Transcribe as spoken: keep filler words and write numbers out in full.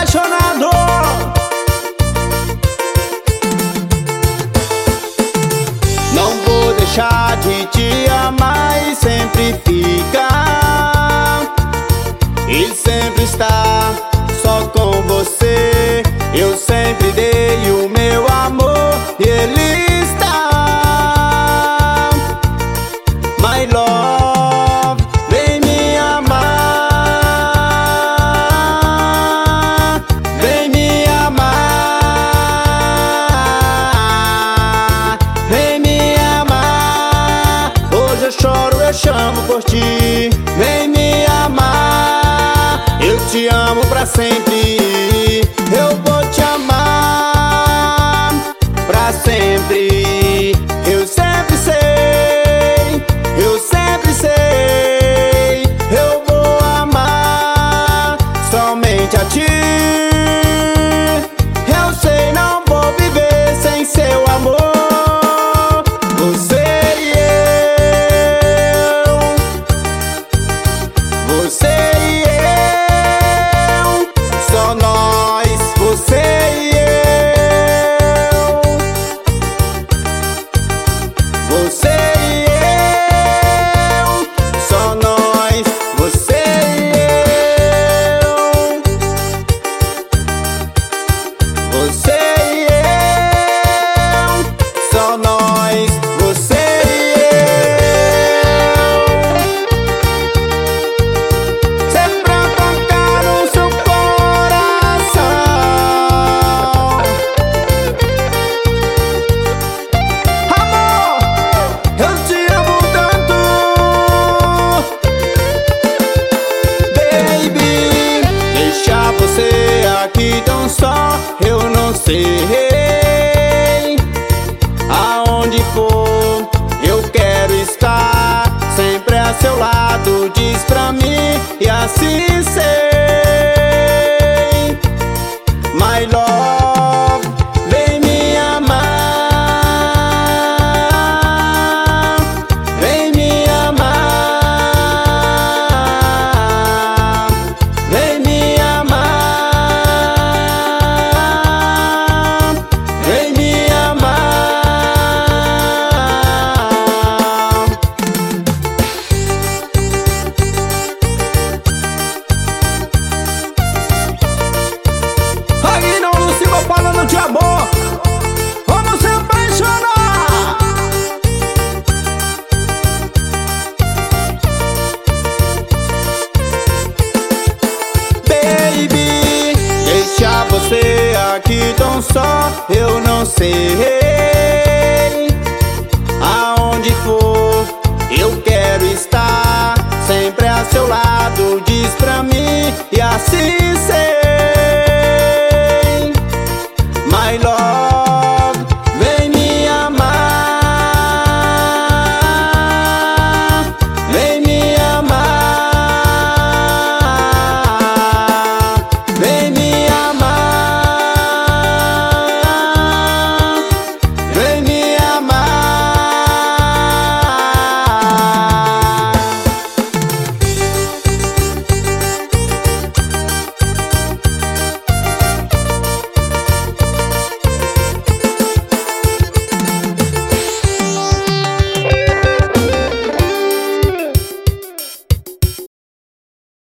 apaixonado. Não vou deixar de te amar e sempre ficar, e sempre estar só com você. Eu sempre dei o meu amor e ele está. My love, vem me amar, vem me amar, vem me amar. Hoje eu choro, eu chamo por ti. Vem me amar, eu te amo pra sempre. Eu vou te amar pra sempre. Eu sempre sei, eu sempre sei. Eu vou amar somente a ti. Eu sei, não vou viver sem seu amor. Você e eu, você e eu, só nós, você e eu, você e eu, só nós, você e eu, você e eu, só nós, você e eu. Sempre pra tocar no seu coração. Amor, eu te amo tanto, baby. Deixar você aqui tão só, eu não sei. Aonde for, eu quero estar sempre a seu lado. Diz pra mim e assim sei. My love, vem me amar, vem me amar, vem me amar, vem me amar. Aqui não Luciba falando de amor. Vamos se apaixonar. Baby, deixar você aqui tão só, eu não sei. Aonde for, eu quero estar sempre a seu lado. Diz pra mim e assim